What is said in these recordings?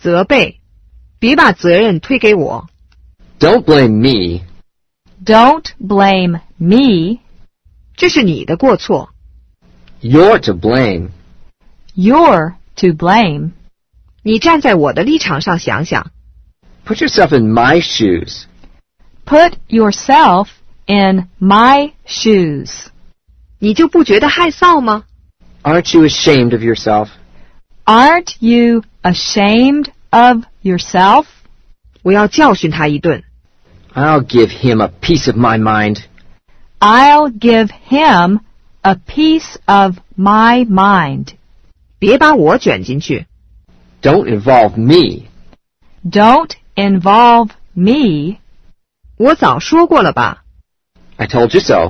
责备，别把责任推给我。 Don't blame me. Don't blame me. 这是你的过错。 You're to blame. You're to blame. 你站在我的立场上想想。 Put yourself in my shoes. Put yourself in my shoes. 你就不觉得害臊吗？ Aren't you ashamed of yourself? Aren't you ashamed of yourself? 我要教训他一顿。 I'll give him a piece of my mind. I'll give him a piece of my mind. 别把我卷进去。 Don't involve me. Don't involve me. 我早说过了吧？ I told you so.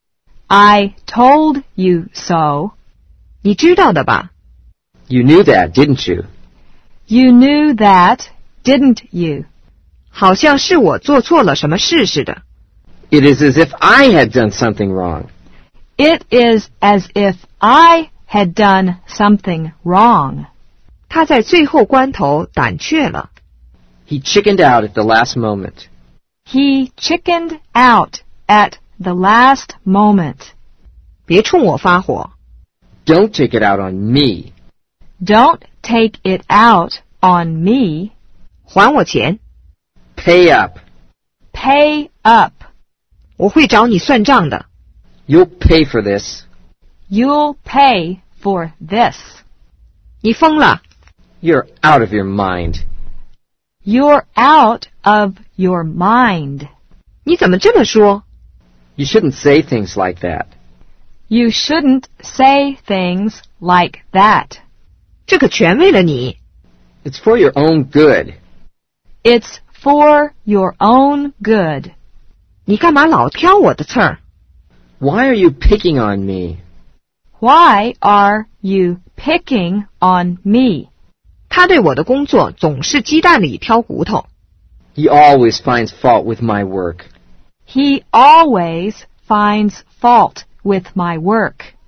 I told you so. 你知道的吧？ You knew that, didn't you? You knew that, didn't you? 好像是我做错了什么事似的。 It is as if I had done something wrong. It is as if I had done something wrong. 他在最后关头胆怯了。 He chickened out at the last moment. He chickened out at the last moment. 别冲我发火。 Don't take it out on me. Don't take it out on me. 还我钱， Pay up. Pay up. 我会找你算账的。 You'll pay for this. You'll pay for this. 你疯了！ You're out of your mind. You're out of your mind. 你怎么这么说？ You shouldn't say things like that. You shouldn't say things like that. 这可全为了你。 It's for your own good. It's for your own good. 你干嘛老挑我的刺儿？ Why are you picking on me? Why are you picking on me? 他对我的工作总是鸡蛋里挑骨头。 He always finds fault with my work. He always finds fault with my work.